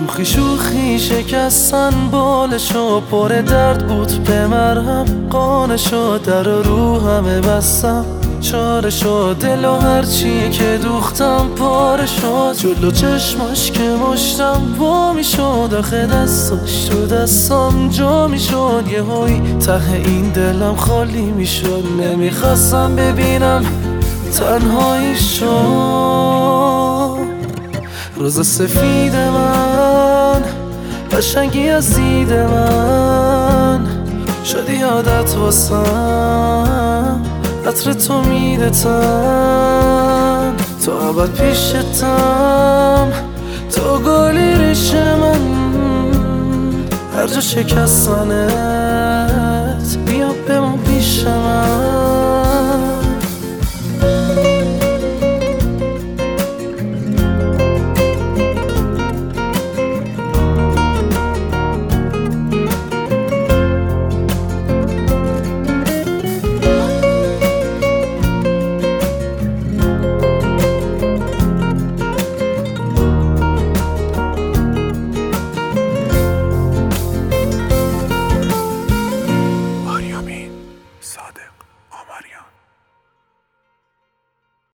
شوخی شوخی شکستن بالشو، پر درد بود به مرهم قانشو، در رو همه بستم چاره شد، دل و هرچی که دوختم پاره شد، جلو چشماش که مشتم وا میشد، آخه دستاش تو دستام جا میشد، یه هایی ته این دلم خالی میشد، نمیخواستم ببینم تنهایی شد. روز سفید من، قشنگی از دید من، شدی عادت واسم، عطر تو میدتم، تو ابد پیشتم، تو گلی ریش من، هر جا شکستنت بیا بمون پیش من.